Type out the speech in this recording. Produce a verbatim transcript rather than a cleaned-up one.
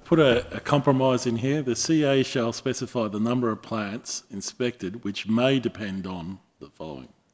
put a, a compromise in here. The C A shall specify the number of plants inspected, which may depend on the following.